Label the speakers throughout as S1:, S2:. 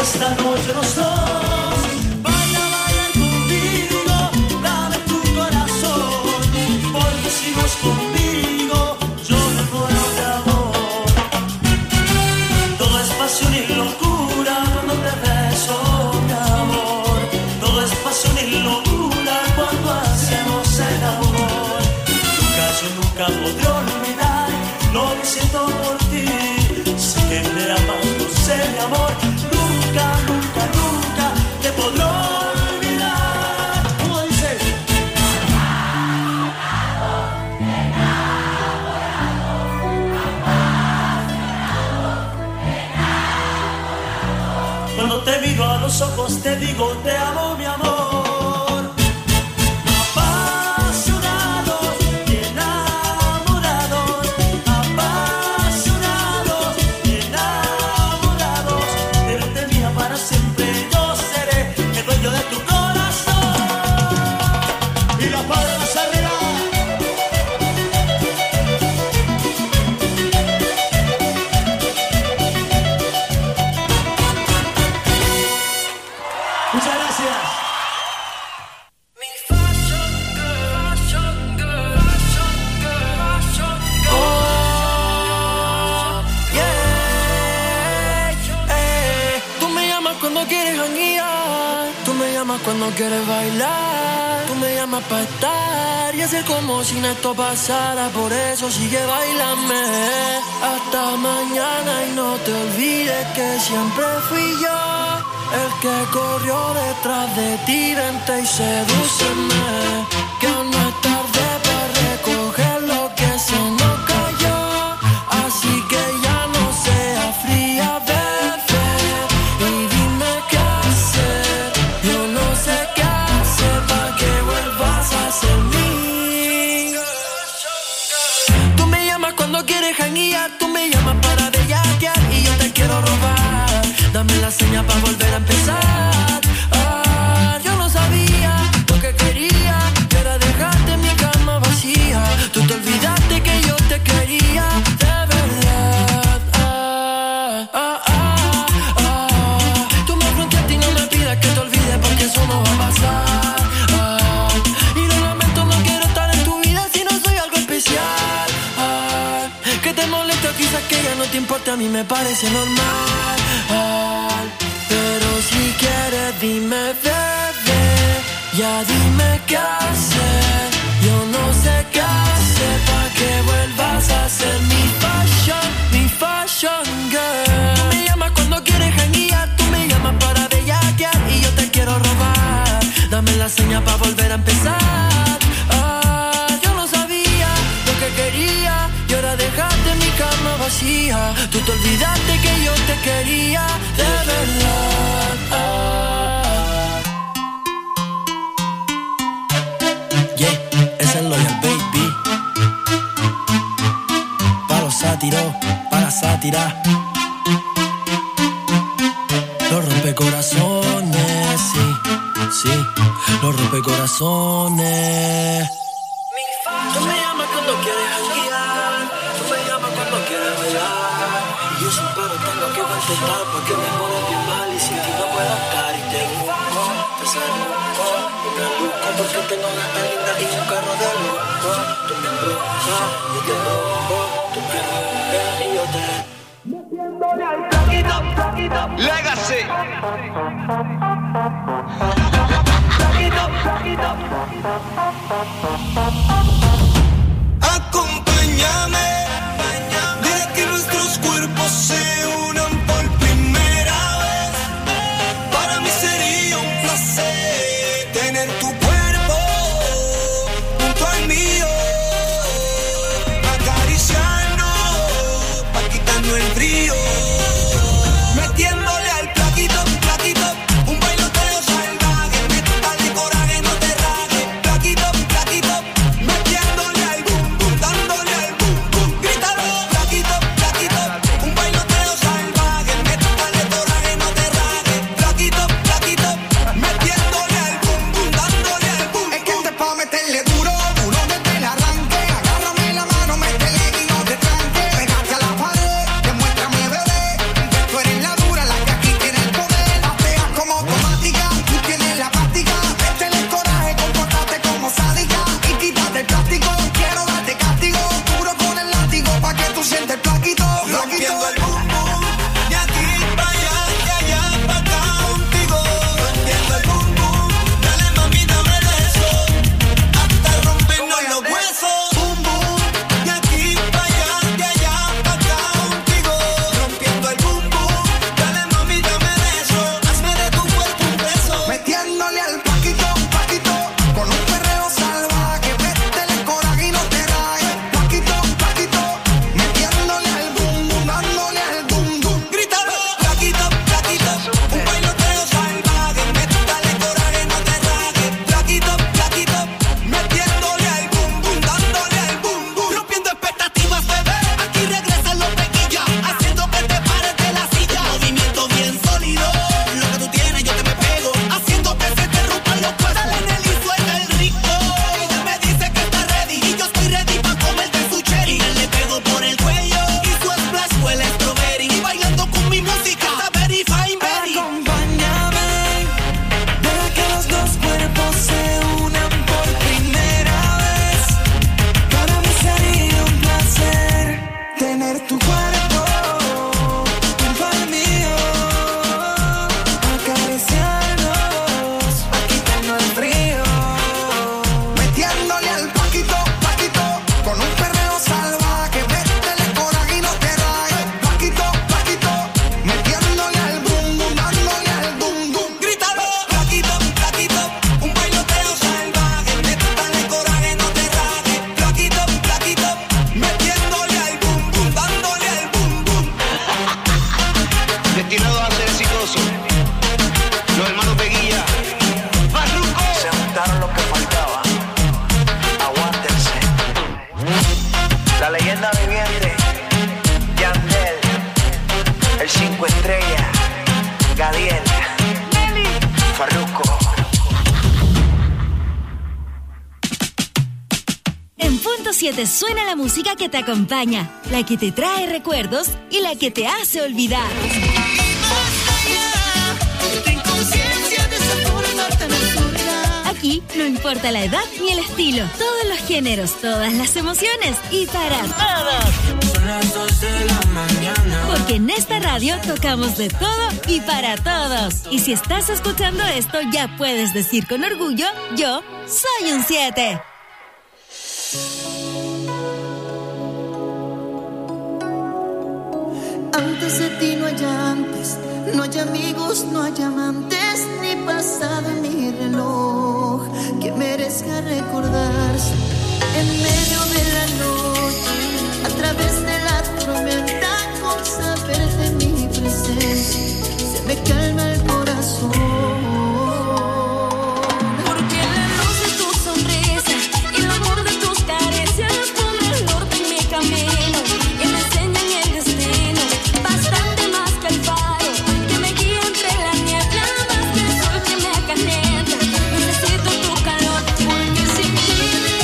S1: esta noche los dos. Baila, baila conmigo, dame tu corazón, porque si no es conmigo, yo me muero de amor. Todo es pasión y locura cuando te beso, mi amor. Todo es pasión y locura cuando hacemos el amor. Yo nunca podré olvidar lo que siento por ti. Sé que me amas, no sé, mi amor. Nunca, nunca, nunca te podré olvidar. ¿Cómo dices? Cuando te miro a los ojos te digo te amo, mi amor.
S2: Cuando quieres bailar, tú me llamas para estar y hacer como si esto pasara. Por eso sigue bailando hasta mañana y no te olvides que siempre fui yo el que corrió detrás de ti. Vente y sedúceme, que aún no es tarde para recoger lo que se nos cayó. Así que ya no sea fría, bebé, y dime qué hacer. Yo no sé qué hacer para que vuelvas a ser mí. Tú me llamas cuando quieres janguear, tú me llamas para bellaquear y yo te quiero robar. Dame la seña para volver a empezar. Yo no sabía lo que quería, que era dejarte en mi cama vacía. Tú te olvidaste que yo te quería de verdad. Tú me fronteaste y no me pidas que te olvides porque eso no va a pasar. Y lo lamento, no quiero estar en tu vida si no soy algo especial. Que te molesta, quizás que ya no te importe, a mí me parece normal. Pero si quieres dime, bebé, ya dime qué hacer. Yo no sé qué hacer para que vuelvas a ser mi fashion girl. Tú me llamas cuando quieres janguear, tú me llamas para bellaquear y yo te quiero robar. Dame la seña para volver a empezar. Yo no sabía lo que quería y ahora dejarte en mi cama vacía. Tú te olvidaste que yo te quería de verdad. Yeah, ese es Loyal Baby. Pa' los sátiros, pa' la sátira. Los rompecorazones, sí, sí. Los rompecorazones. Tú me llamas cuando quieres janguear, tú me llamas cuando quieres bailar. Y yo sin paro tengo que contestar porque me pones bien mal y sin ti no puedo estar. Y te busco, te busco porque tengo una tan linda y un carro de lujo. Tú me embrujas, yo te rompo, tú me rompes y yo te... Metiéndole al plaquito, plaquito. Legacy. Plaquito, plaquito.
S3: Acompáñame, deja que nuestros cuerpos se unan por primera vez. Para mí sería un placer tener tu cuerpo junto al mío, acariciarnos pa' quitarnos el frío, metiéndole al plaquito, plaquito, un bailoteo salvaje, métale coraje, no te rajes, plaquito, plaquito, metiéndole al boom boom, dándole al boom boom, grítalo, plaquito, plaquito, un bailoteo
S4: 100.7 suena la música que te acompaña, la que te trae recuerdos y la que te hace olvidar. Aquí no importa la edad ni el estilo, todos los géneros, todas las emociones y para todos.
S2: Son las 2 de la mañana.
S4: Porque en esta radio tocamos de todo y para todos. Y si estás escuchando esto, ya puedes decir con orgullo, yo soy un 7.
S5: Antes de ti no hay antes, no hay amigos, no hay amantes, ni pasado en mi reloj que merezca recordarse. En medio de la noche, a través de la tormenta, con saber de mi presencia, se me calma el corazón.
S6: Porque la luz de tu sonrisa y el amor de tus caricias pone el norte en mi camino y me enseñan el destino. Bastante más que el faro que me guía entre la niebla, más que el sol que me calienta. Necesito tu calor porque sin ti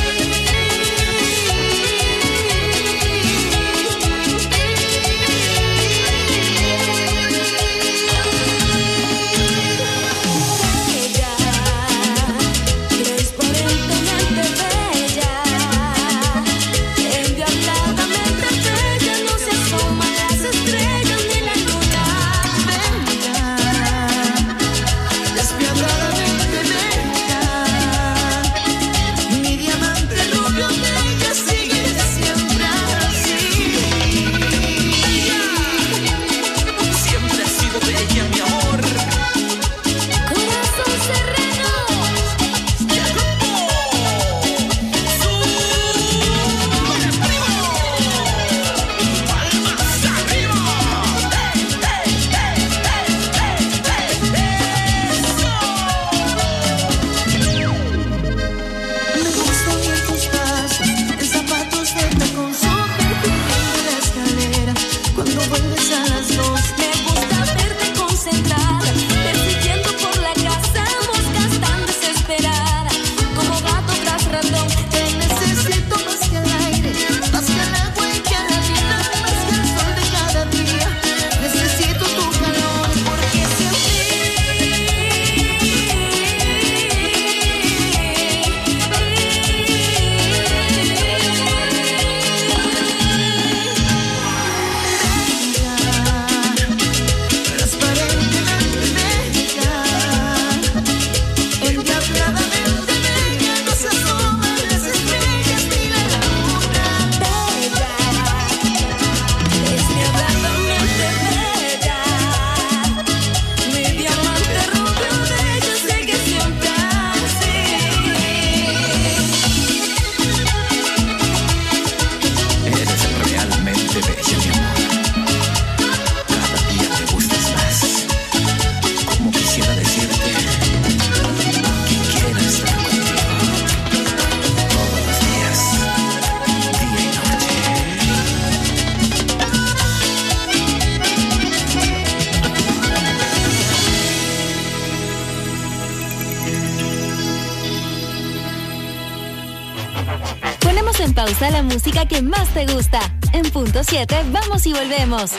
S4: en pausa la música que más te gusta. En punto 7, vamos y volvemos.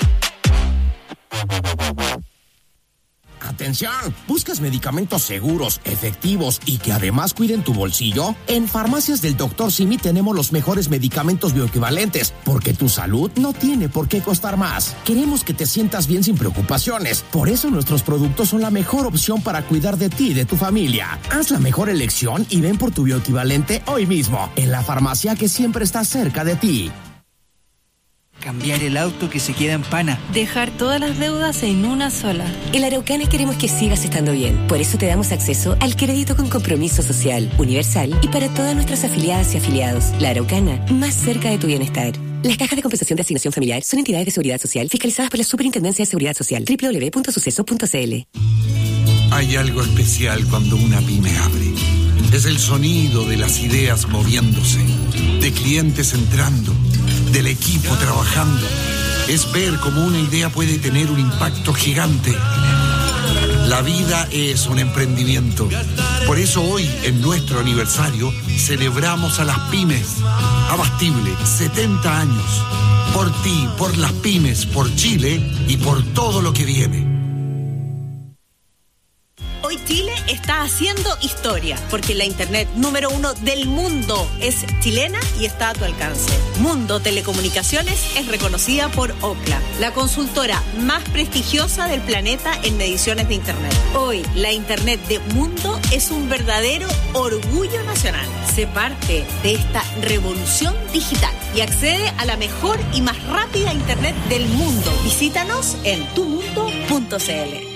S7: Atención, ¿buscas medicamentos seguros, efectivos y que además cuiden tu bolsillo? En Farmacias del Dr. Simi tenemos los mejores medicamentos bioequivalentes, porque tu salud no tiene por qué costar más. Queremos que te sientas bien sin preocupaciones, por eso nuestros productos son la mejor opción para cuidar de ti y de tu familia. Haz la mejor elección y ven por tu bioequivalente hoy mismo, en la farmacia que siempre está cerca de ti.
S8: Cambiar el auto que se queda en pana.
S9: Dejar todas las deudas en una sola.
S10: En la Araucana queremos que sigas estando bien. Por eso te damos acceso al crédito con compromiso social, universal y para todas nuestras afiliadas y afiliados. La Araucana, más cerca de tu bienestar. Las cajas de compensación de asignación familiar son entidades de seguridad social fiscalizadas por la Superintendencia de Seguridad Social. www.suceso.cl.
S11: Hay algo especial cuando una pyme abre. Es el sonido de las ideas moviéndose, de clientes entrando, del equipo trabajando. Es ver cómo una idea puede tener un impacto gigante. La vida es un emprendimiento. Por eso hoy, en nuestro aniversario, celebramos a las pymes. Abastible, 70 años. Por ti, por las pymes, por Chile y por todo lo que viene.
S12: Hoy Chile está haciendo historia, porque la internet número 1 del mundo es chilena y está a tu alcance. Mundo Telecomunicaciones es reconocida por Ookla, la consultora más prestigiosa del planeta en mediciones de internet. Hoy, la internet de Mundo es un verdadero orgullo nacional. Sé parte de esta revolución digital y accede a la mejor y más rápida internet del mundo. Visítanos en tumundo.cl.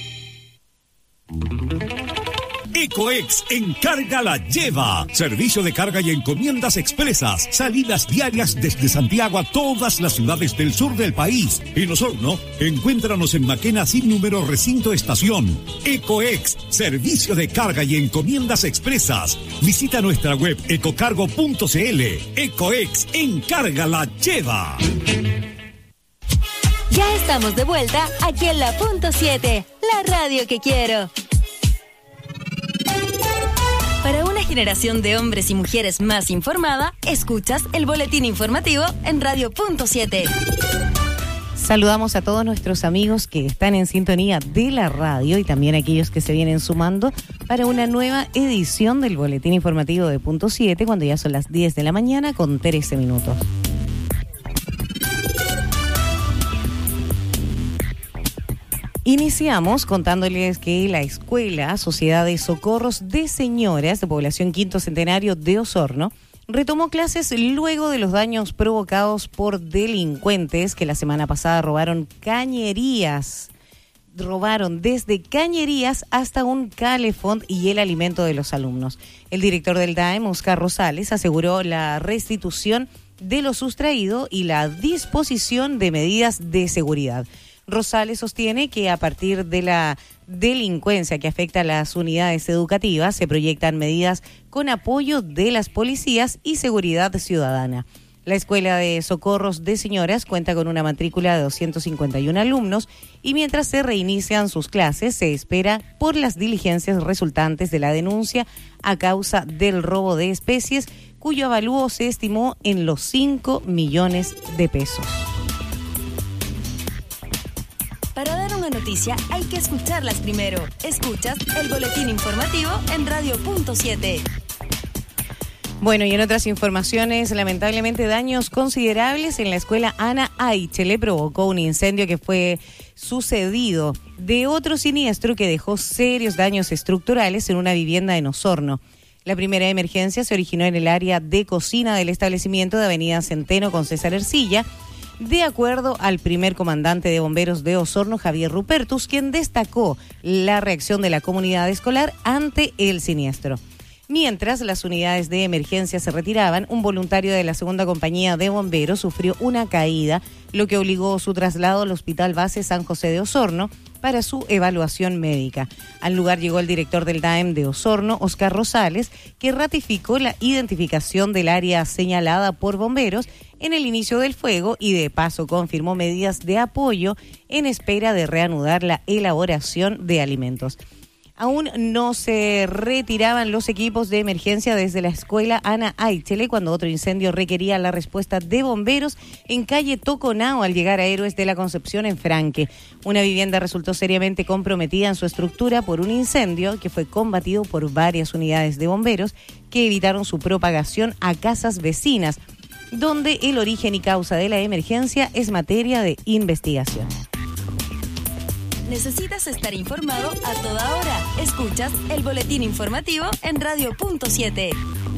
S13: Ecoex Encarga la Lleva. Servicio de carga y encomiendas expresas. Salidas diarias desde Santiago a todas las ciudades del sur del país. En Osorno, encuéntranos en Maquena sin número recinto estación. Ecoex, servicio de carga y encomiendas expresas. Visita nuestra web ecocargo.cl. Ecoex Encarga la Lleva.
S4: Ya estamos de vuelta aquí en la Punto 7, la radio que quiero. Para una generación de hombres y mujeres más informada, escuchas el boletín informativo en Radio Punto 7.
S14: Saludamos a todos nuestros amigos que están en sintonía de la radio y también a aquellos que se vienen sumando para una nueva edición del boletín informativo de Punto 7 cuando ya son las 10 de la mañana con 13 minutos. Iniciamos contándoles que la Escuela Sociedad de Socorros de Señoras de Población Quinto Centenario de Osorno retomó clases luego de los daños provocados por delincuentes que la semana pasada robaron desde cañerías hasta un calefón y el alimento de los alumnos. El director del DAEM, Oscar Rosales, aseguró la restitución de lo sustraído y la disposición de medidas de seguridad. Rosales sostiene que a partir de la delincuencia que afecta a las unidades educativas se proyectan medidas con apoyo de las policías y seguridad ciudadana. La Escuela de Socorros de Señoras cuenta con una matrícula de 251 alumnos y mientras se reinician sus clases se espera por las diligencias resultantes de la denuncia a causa del robo de especies, cuyo avalúo se estimó en los 5 millones de pesos.
S4: Para dar una noticia hay que escucharlas primero. Escuchas el boletín informativo en Radio Punto 7.
S14: Bueno, y en otras informaciones, lamentablemente daños considerables en la escuela Ana Aichele provocó un incendio que fue sucedido de otro siniestro que dejó serios daños estructurales en una vivienda en Osorno. La primera emergencia se originó en el área de cocina del establecimiento de Avenida Centeno con César Ercilla, de acuerdo al primer comandante de bomberos de Osorno, Javier Rupertus, quien destacó la reacción de la comunidad escolar ante el siniestro. Mientras las unidades de emergencia se retiraban, un voluntario de la segunda compañía de bomberos sufrió una caída, lo que obligó su traslado al Hospital Base San José de Osorno para su evaluación médica. Al lugar llegó el director del DAEM de Osorno, Oscar Rosales, que ratificó la identificación del área señalada por bomberos en el inicio del fuego y de paso confirmó medidas de apoyo en espera de reanudar la elaboración de alimentos. Aún no se retiraban los equipos de emergencia desde la escuela Ana Aichele cuando otro incendio requería la respuesta de bomberos en calle Toconao al llegar a Héroes de la Concepción en Franque. Una vivienda resultó seriamente comprometida en su estructura por un incendio que fue combatido por varias unidades de bomberos que evitaron su propagación a casas vecinas, donde el origen y causa de la emergencia es materia de investigación.
S4: Necesitas estar informado a toda hora. Escuchas el boletín informativo en Radio Punto 7.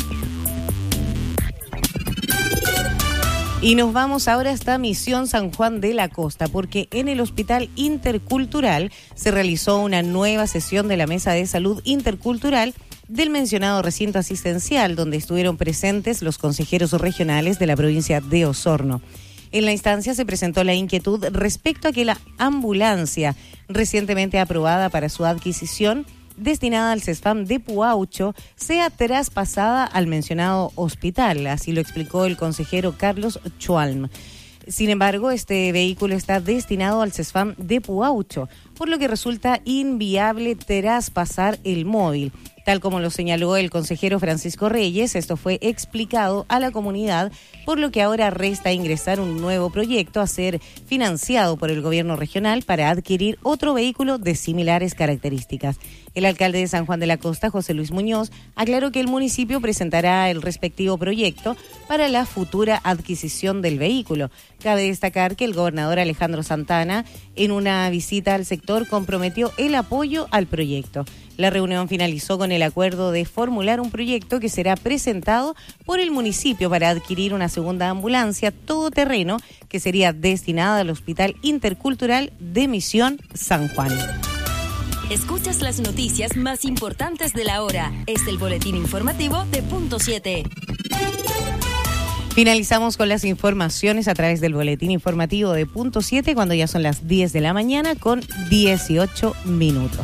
S14: Y nos vamos ahora hasta Misión San Juan de la Costa, porque en el Hospital Intercultural se realizó una nueva sesión de la Mesa de Salud Intercultural del mencionado recinto asistencial, donde estuvieron presentes los consejeros regionales de la provincia de Osorno. En la instancia se presentó la inquietud respecto a que la ambulancia recientemente aprobada para su adquisición, destinada al CESFAM de Puaucho, sea traspasada al mencionado hospital, así lo explicó el consejero Carlos Chualm. Sin embargo, este vehículo está destinado al CESFAM de Puaucho, por lo que resulta inviable traspasar el móvil. Tal como lo señaló el consejero Francisco Reyes, esto fue explicado a la comunidad, por lo que ahora resta ingresar un nuevo proyecto a ser financiado por el gobierno regional para adquirir otro vehículo de similares características. El alcalde de San Juan de la Costa, José Luis Muñoz, aclaró que el municipio presentará el respectivo proyecto para la futura adquisición del vehículo. Cabe destacar que el gobernador Alejandro Santana, en una visita al sector, comprometió el apoyo al proyecto. La reunión finalizó con el acuerdo de formular un proyecto que será presentado por el municipio para adquirir una segunda ambulancia todoterreno que sería destinada al Hospital Intercultural de Misión San Juan.
S4: Escuchas las noticias más importantes de la hora. Es el boletín informativo de Punto 7.
S14: Finalizamos con las informaciones a través del boletín informativo de Punto 7 cuando ya son las 10 de la mañana con 18 minutos.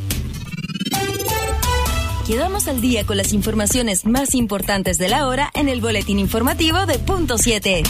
S4: Quedamos al día con las informaciones más importantes de la hora en el boletín informativo de Punto 7.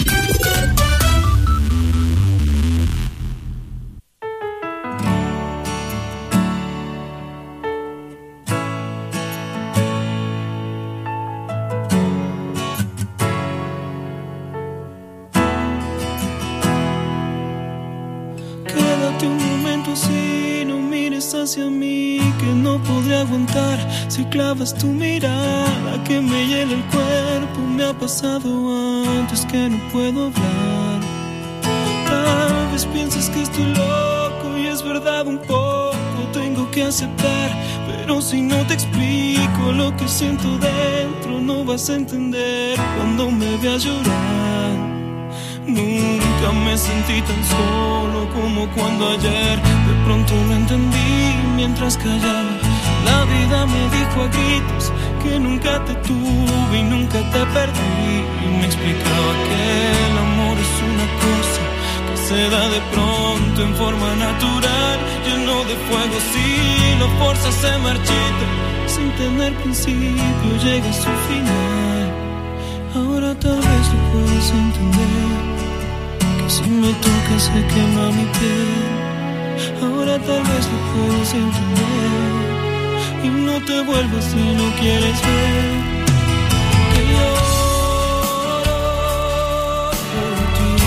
S15: Quédate un momento así, no mires hacia mí, que no podré aguantar si clavas tu mirada que me hiela el cuerpo. Me ha pasado antes que no puedo hablar. Tal vez piensas que estoy loco y es verdad un poco, tengo que aceptar, pero si no te explico lo que siento dentro, no vas a entender cuando me veas llorar. Nunca me sentí tan solo como cuando ayer de pronto lo entendí mientras callaba. La vida me dijo a gritos que nunca te tuve y nunca te perdí, y me explicaba que el amor es una cosa que se da de pronto en forma natural, lleno de fuego. Si lo forzas se marchita, sin tener principio llega a su final. Ahora tal vez lo puedes entender, que si me tocas se quema mi piel. Ahora tal vez lo puedes entender y no te vuelvas si no quieres ver que lloro por ti,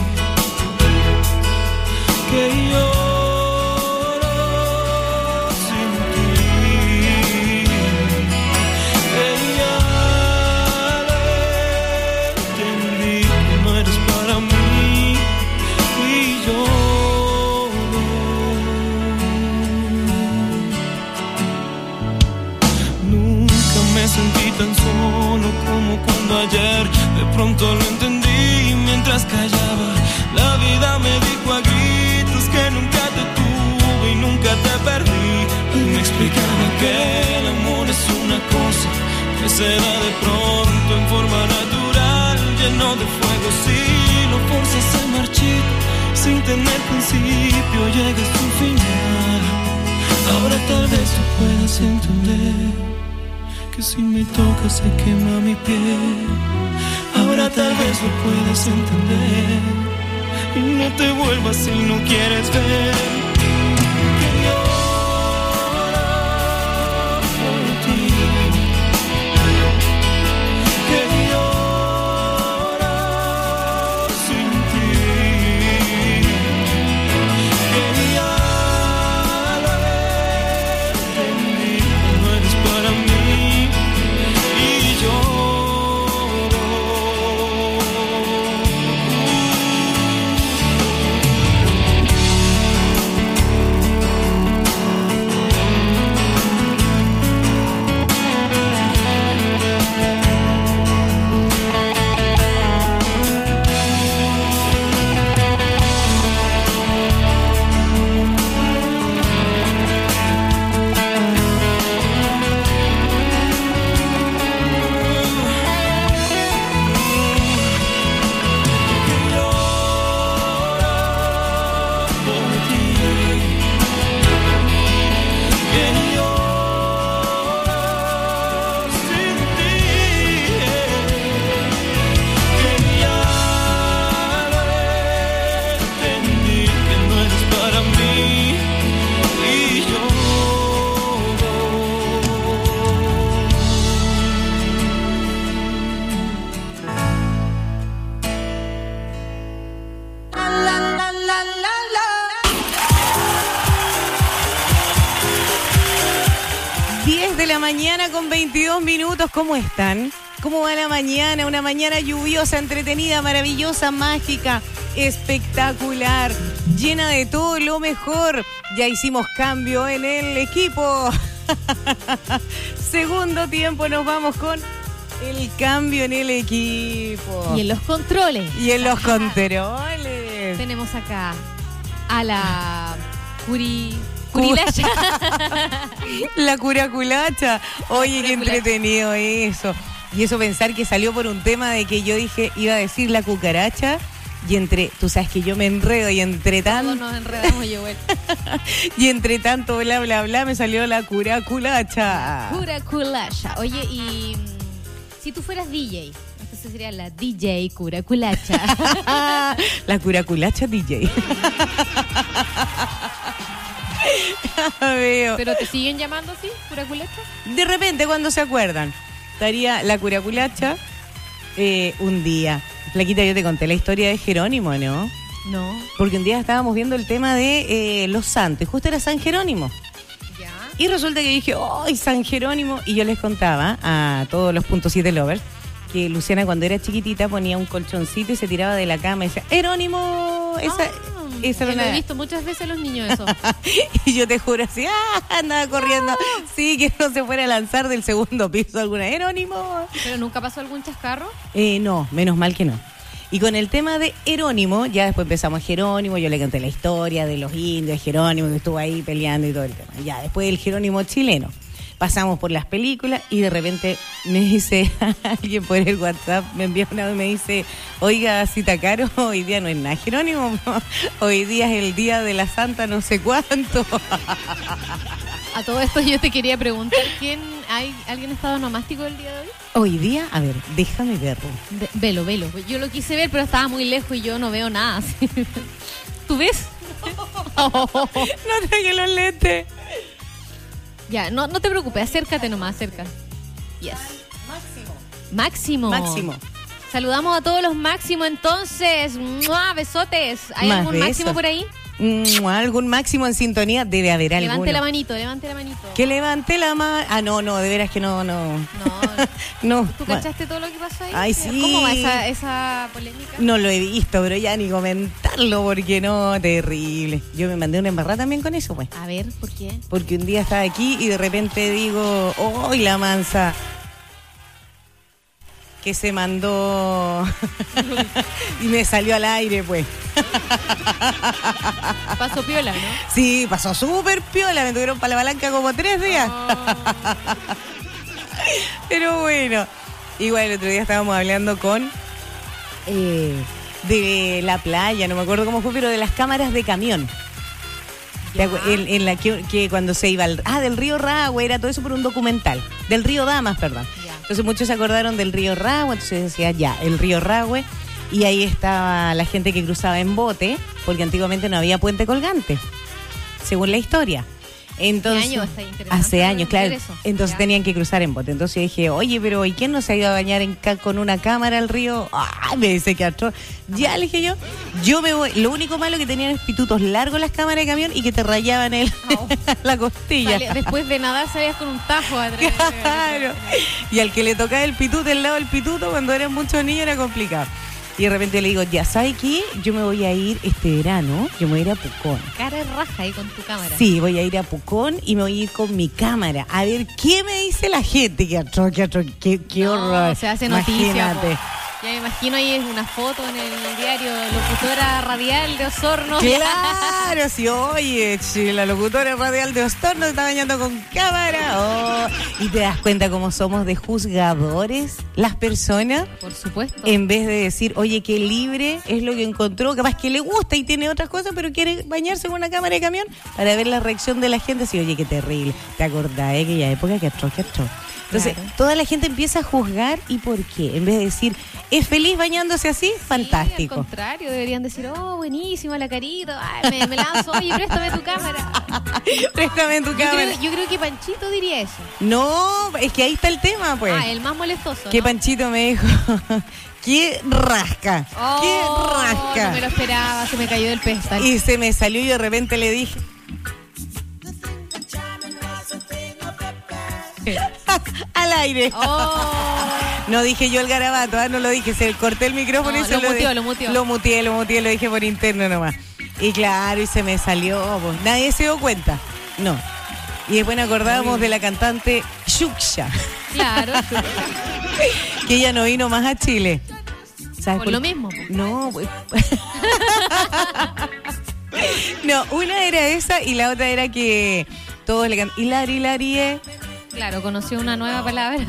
S15: que lloro sin ti, que ya lo entendí que no eres para mí y yo. Sentí tan solo como cuando ayer de pronto lo entendí mientras callaba. La vida me dijo a gritos que nunca te tuve y nunca te perdí, y me explicaba que el amor es una cosa que se da de pronto en forma natural, lleno de fuego. Si lo forzas se marchita, sin tener principio llega a su final. Ahora tal vez tú puedas entender que si me tocas se quema mi piel. Ahora tal vez lo puedas entender y no te vuelvas si no quieres ver que lloro por ti, que lloro sin ti, que ya lo entendí, no eres para mí.
S14: la mañana con 22 minutos. ¿Cómo están? ¿Cómo va la mañana? Una mañana lluviosa, entretenida, maravillosa, mágica, espectacular, llena de todo lo mejor. Ya hicimos cambio en el equipo. Segundo tiempo, nos vamos con el cambio en el equipo.
S16: Y en los controles.
S14: Y en los controles.
S16: Tenemos acá a la Curilacha.
S14: La curaculacha. Oye, qué entretenido eso. Y eso pensar que salió por un tema de que yo dije, iba a decir la cucaracha. Y tú sabes que yo me enredo y entre tanto...
S16: Todos nos enredamos, Joel.
S14: Y entre tanto, bla, bla, bla, me salió la curaculacha.
S16: Curaculacha. Oye, y si tú fueras DJ, entonces sería la DJ Curaculacha.
S14: La curaculacha DJ.
S16: ¿Pero te siguen llamando así, Curaculacha?
S14: De repente, cuando se acuerdan, estaría la curaculacha un día. Flaquita, yo te conté la historia de Jerónimo, ¿no?
S16: No.
S14: Porque un día estábamos viendo el tema de los santos, y justo era San Jerónimo.
S16: Ya.
S14: Y resulta que dije, ¡ay, San Jerónimo! Y yo les contaba a todos los .7 lovers que Luciana, cuando era chiquitita, ponía un colchoncito y se tiraba de la cama y decía, ¡Jerónimo! Esa era
S16: lo he visto muchas veces a los niños eso.
S14: Y yo te juro así, andaba corriendo. Sí, que no se fuera a lanzar del segundo piso alguna. Jerónimo.
S16: ¿Pero nunca pasó algún chascarro?
S14: No, menos mal que no. Y con el tema de Jerónimo, ya después empezamos a Jerónimo, yo le conté la historia de los indios, Jerónimo, que estuvo ahí peleando y todo el tema. Ya, después el Jerónimo chileno. Pasamos por las películas y de repente me dice alguien por el WhatsApp, me envía una vez y me dice, oiga, Cita Caro, hoy día no es nada Jerónimo, hoy día es el día de la Santa no sé cuánto.
S16: A todo esto yo te quería preguntar, ¿alguien ha estado nomástico el día de hoy?
S14: Hoy día, a ver, déjame verlo.
S16: Velo. Yo lo quise ver, pero estaba muy lejos y yo no veo nada. ¿Tú ves?
S14: No traje los lentes.
S16: Ya, no te preocupes, acércate nomás, acércate. Yes. Máximo. Saludamos a todos los Máximo entonces. ¡Mua! Besotes. ¿Hay
S14: Más
S16: algún
S14: besos.
S16: Máximo por ahí?
S14: ¿Algún Máximo en sintonía? Debe haber alguno.
S16: Levante la manito.
S14: Que levante la mano. No, de veras que no. No.
S16: ¿Tú cachaste todo lo que pasó ahí?
S14: Ay, sí.
S16: ¿Cómo va esa polémica?
S14: No lo he visto, pero ya ni comentarlo porque no, terrible. Yo me mandé una embarrada también con eso, pues.
S16: A ver, ¿por qué?
S14: Porque un día estaba aquí y de repente digo, ¡ay, la mansa! Que se mandó y me salió al aire, pues.
S16: Pasó piola, ¿no?
S14: Sí, pasó súper piola, me tuvieron para la palanca como 3 días. Pero bueno, igual el otro día estábamos hablando con de la playa, no me acuerdo cómo fue, pero de las cámaras de camión. En la que cuando se iba del río Rahue, era todo eso por un documental, del río Damas, perdón. Entonces muchos se acordaron del río Rahue, entonces decía el río Rahue, y ahí estaba la gente que cruzaba en bote, porque antiguamente no había puente colgante, según la historia. Entonces,
S16: ¿Qué año está interesante?
S14: hace años, claro.
S16: Eso.
S14: Entonces tenían que cruzar en bote. Entonces dije, oye, pero ¿y quién no se ha ido a bañar con una cámara al río? Me dice que atroz. Ya le dije yo me voy. Lo único malo que tenían es pitutos largos las cámaras de camión y que te rayaban la costilla.
S16: Después de nadar salías con un tajo atrás.
S14: Claro. Y al que le tocaba el pituto, el lado del pituto, cuando eran muchos niños era complicado. Y de repente le digo, ya, ¿sabe qué? Yo me voy a ir este verano, yo me voy a ir a Pucón.
S16: Cara de raja ahí con tu cámara.
S14: Sí, voy a ir a Pucón y me voy a ir con mi cámara. A ver, ¿qué me dice la gente? Qué horror.
S16: Se hace noticia. Ya me imagino ahí es una foto en el diario, locutora radial de Osorno.
S14: Claro, sí, oye, la locutora radial de Osorno está bañando con cámara. Y te das cuenta cómo somos de juzgadores las personas.
S16: Por supuesto.
S14: En vez de decir, oye, qué libre es lo que encontró, capaz que le gusta y tiene otras cosas, pero quiere bañarse con una cámara de camión para ver la reacción de la gente. Así, oye, qué terrible. ¿Te acordás de aquella época? Que atroz. Entonces, toda la gente empieza a juzgar. ¿Y por qué? En vez de decir, ¿es feliz bañándose así? Fantástico.
S16: Al contrario, deberían decir, buenísima la carita. Ay, me lanzo, oye, préstame tu cámara.
S14: Préstame tu cámara.
S16: Yo creo que Panchito diría eso.
S14: No, es que ahí está el tema, pues.
S16: El más molestoso,
S14: que
S16: ¿no?
S14: Panchito me dijo, ¡qué rasca! ¡Qué rasca!
S16: No me lo esperaba, se me cayó del pedestal.
S14: Y se me salió y de repente le dije...
S16: dijiste?
S14: Al aire.
S16: Oh.
S14: No dije yo el garabato, no lo dije, se corté el micrófono y se
S16: lo muteó.
S14: Lo muteé, lo dije por interno nomás. Y claro, y se me salió, pues. Nadie se dio cuenta. No. Y después nos acordábamos de la cantante Xuxa.
S16: Claro.
S14: Que ella no vino más a Chile. ¿Sabes
S16: por lo mismo?
S14: No, pues. No, una era esa y la otra era que todos le cantaban Hilari,
S16: Claro, conoció una nueva palabra.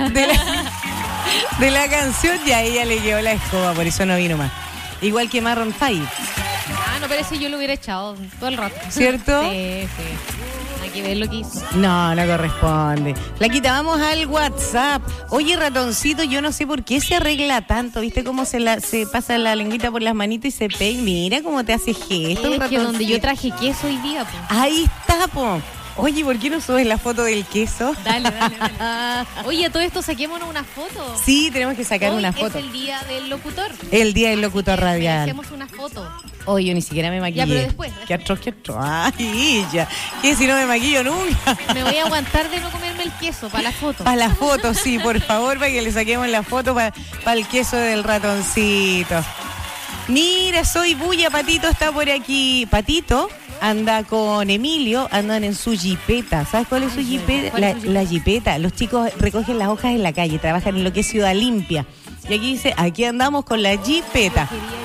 S14: De la canción y a ella le quedó la escoba, por eso no vino más. Igual que Maroon 5.
S16: No, pero ese yo lo hubiera echado todo el rato.
S14: ¿Cierto?
S16: Sí. Hay que ver lo que hizo.
S14: No corresponde. Flaquita, vamos al WhatsApp. Oye, ratoncito, yo no sé por qué se arregla tanto. ¿Viste cómo se pasa la lengüita por las manitos y se pega? Mira cómo te hace gesto.
S16: Es que donde yo traje queso hoy día, po.
S14: Ahí está, po. Oye, ¿por qué no subes la foto del queso?
S16: Dale. Oye, a todo esto saquémonos una foto.
S14: Sí, tenemos que sacar
S16: hoy
S14: una foto.
S16: Es el día del locutor.
S14: El día del locutor radial.
S16: Hacemos una foto.
S14: Oye, yo ni siquiera me maquillé.
S16: Ya, pero después.
S14: Qué atroz. Ay, ya. ¿Qué si no me maquillo nunca?
S16: Me voy a aguantar de no comerme el queso para la foto.
S14: Para la foto, sí, por favor, para que le saquemos la foto para el queso del ratoncito. Mira, soy Bulla, Patito está por aquí. Patito anda con Emilio, andan en su jipeta. ¿Sabes cuál es su jipeta? La jipeta. Los chicos recogen las hojas en la calle, trabajan en lo que es Ciudad Limpia. Y aquí dice, aquí andamos con la jipeta.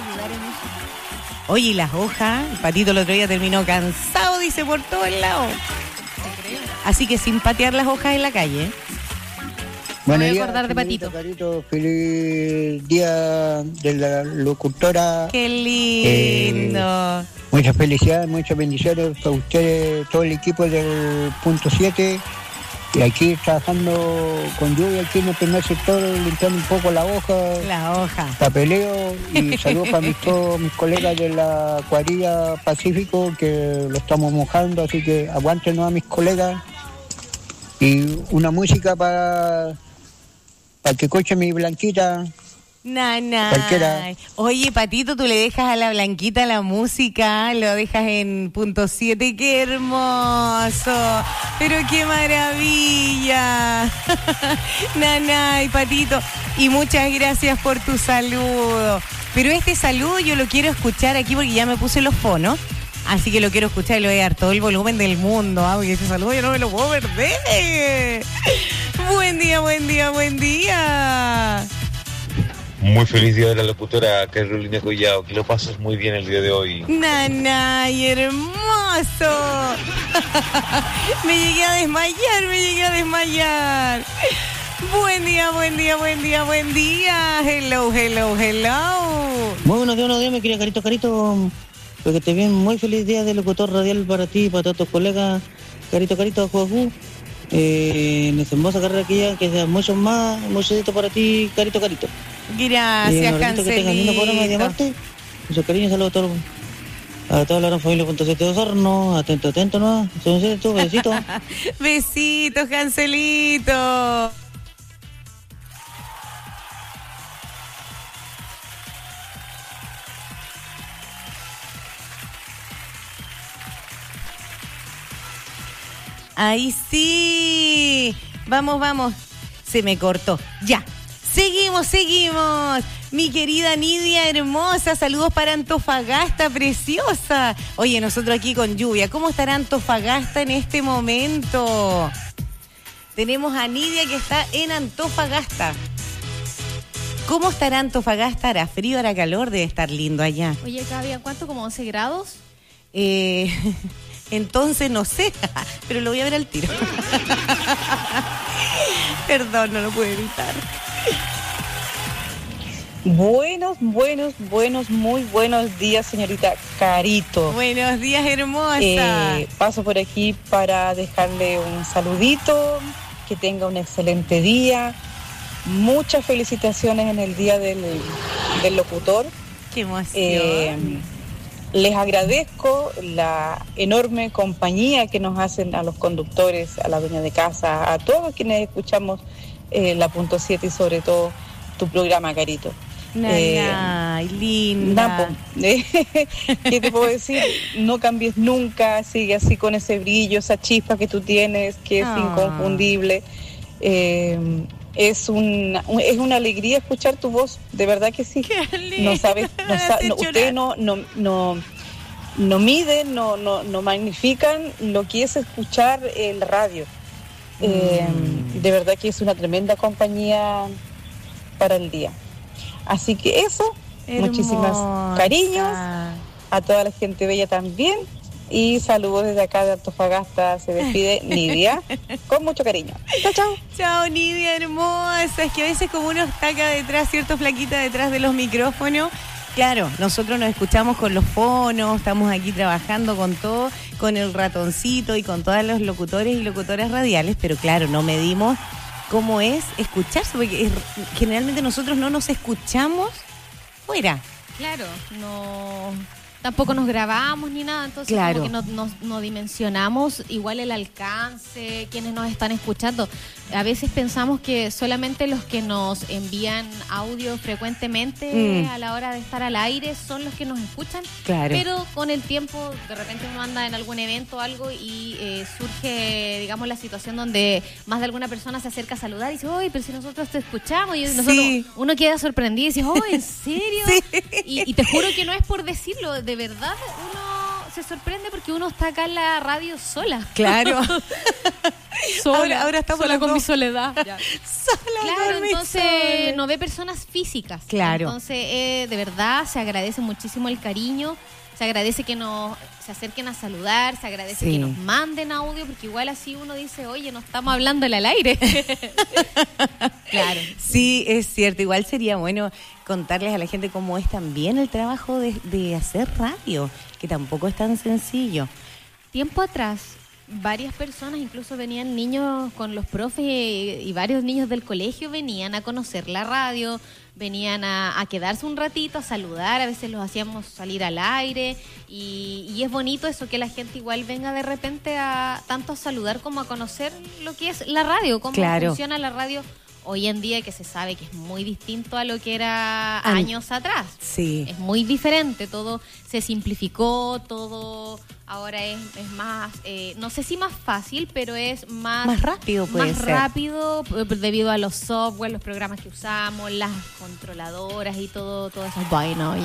S14: Oye, y las hojas, el Patito el otro día terminó cansado, dice, por todos lados. Así que sin patear las hojas en la calle.
S16: Me voy a acordar de Patito.
S17: Carito, feliz día de la locutora.
S14: Qué lindo.
S17: Muchas felicidades, muchas bendiciones para ustedes, todo el equipo del punto 7. Y aquí trabajando con lluvia, aquí en el primer sector, limpiando un poco la hoja. Papeleo. Y saludos para todos mis colegas de la cuadrilla Pacífico, que lo estamos mojando, así que aguántenos a mis colegas. Y una música para que escuche mi Blanquita. Cualquiera.
S14: Oye, Patito, tú le dejas a la Blanquita la música, lo dejas en punto 7, qué hermoso, pero qué maravilla. Nanay, Patito, y muchas gracias por tu saludo. Pero este saludo yo lo quiero escuchar aquí porque ya me puse los fonos, así que lo quiero escuchar y le voy a dar todo el volumen del mundo, porque este saludo yo no me lo puedo perder. Buen día.
S18: Muy feliz día de la locutora Carolina Collado, que lo pases muy bien el día de hoy.
S14: Nanay, hermoso. Me llegué a desmayar. Buen día. Hello.
S19: Muy buenos días, mi querida Carito. Porque te viene muy feliz día de locutor radial para ti y para todos tus colegas. Carito, Juajú. En esta hermosa carrera que sea mucho éxito para ti, Carito.
S14: Gracias, Cancelito.
S19: Que tengas lindo programa de Marte. Muchos cariños, saludos a toda la gran familia .7 de Osorno. Atento, ¿no? Besitos.
S14: Besitos, Cancelito. Ahí sí. Vamos. Se me cortó. Ya. Seguimos. Mi querida Nidia hermosa, saludos para Antofagasta, preciosa. Oye, nosotros aquí con lluvia. ¿Cómo estará Antofagasta en este momento? Tenemos a Nidia que está en Antofagasta. ¿Cómo estará Antofagasta? ¿Hará frío, hará calor? Debe estar lindo allá.
S16: Oye, acá había ¿cuánto? ¿Como 11 grados?
S14: Entonces no sé, pero lo voy a ver al tiro. Perdón, no lo puedo evitar.
S20: Buenos, muy buenos días, señorita Carito.
S14: Buenos días, hermosa.
S20: Paso por aquí para dejarle un saludito, que tenga un excelente día. Muchas felicitaciones en el día del locutor.
S14: Qué emoción.
S20: Les agradezco la enorme compañía que nos hacen a los conductores, a la dueña de casa, a todos quienes escuchamos la punto 7 y sobre todo tu programa, Carito.
S14: Ay, linda.
S20: ¿Qué te puedo decir? No cambies nunca, sigue así con ese brillo, esa chispa que tú tienes, que es inconfundible. Es una alegría escuchar tu voz, de verdad que sí. No sabes, ustedes no miden, no magnifican lo que es escuchar el radio. De verdad que es una tremenda compañía para el día. Así que eso, muchísimas cariños a toda la gente bella también. Y saludos desde acá de Antofagasta. Se despide Nidia con mucho cariño. Chao, chao.
S14: Chao, Nidia hermosa. Es que a veces como uno está acá detrás, cierto, flaquita, detrás de los micrófonos. Claro, nosotros nos escuchamos con los fonos, estamos aquí trabajando con todo, con el ratoncito y con todos los locutores y locutoras radiales, pero claro, no medimos cómo es escucharse, porque generalmente nosotros no nos escuchamos fuera.
S16: Claro, tampoco nos grabamos ni nada, entonces como que no dimensionamos igual el alcance, quienes nos están escuchando. A veces pensamos que solamente los que nos envían audio frecuentemente a la hora de estar al aire son los que nos escuchan, pero con el tiempo de repente uno anda en algún evento o algo y surge, digamos, la situación donde más de alguna persona se acerca a saludar y dice, oye, pero si nosotros te escuchamos, y uno queda sorprendido y dice, oh, ¿en serio? Y te juro que no es por decirlo, de verdad uno se sorprende porque uno está acá en la radio sola.
S14: Claro.
S16: Ahora estamos sola con mi soledad.
S14: Claro,
S16: entonces no ve personas físicas.
S14: Claro.
S16: Entonces, de verdad, se agradece muchísimo el cariño. Se agradece que se acerquen a saludar, se agradece que nos manden audio, porque igual así uno dice, oye, no estamos hablando al aire. Claro.
S14: Sí, es cierto. Igual sería bueno contarles a la gente cómo es también el trabajo de hacer radio, que tampoco es tan sencillo.
S16: Tiempo atrás, varias personas, incluso venían niños con los profes y varios niños del colegio venían a conocer la radio, venían a quedarse un ratito, a saludar, a veces los hacíamos salir al aire y es bonito eso, que la gente igual venga de repente tanto a saludar como a conocer lo que es la radio, cómo funciona la radio hoy en día, que se sabe que es muy distinto a lo que era años atrás.
S14: Sí.
S16: Es muy diferente, todo se simplificó, todo ahora es más, no sé si más fácil, pero es más
S14: rápido, puede ser.
S16: Rápido debido a los software, los programas que usamos, las controladoras y todo eso. Bueno,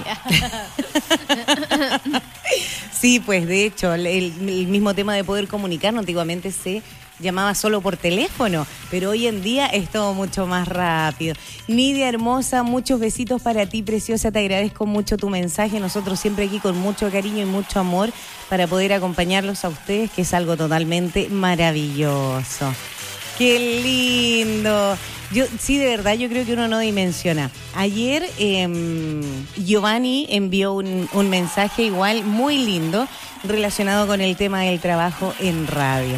S14: Sí, pues de hecho, el mismo tema de poder comunicarnos, antiguamente se llamaba solo por teléfono, pero hoy en día es todo mucho más rápido. Nidia hermosa, muchos besitos para ti, preciosa, te agradezco mucho tu mensaje, nosotros siempre aquí con mucho cariño y mucho amor para poder acompañarlos a ustedes, que es algo totalmente maravilloso. ¡Qué lindo! Sí, de verdad, yo creo que uno no dimensiona. Ayer Giovanni envió un mensaje igual muy lindo relacionado con el tema del trabajo en radio.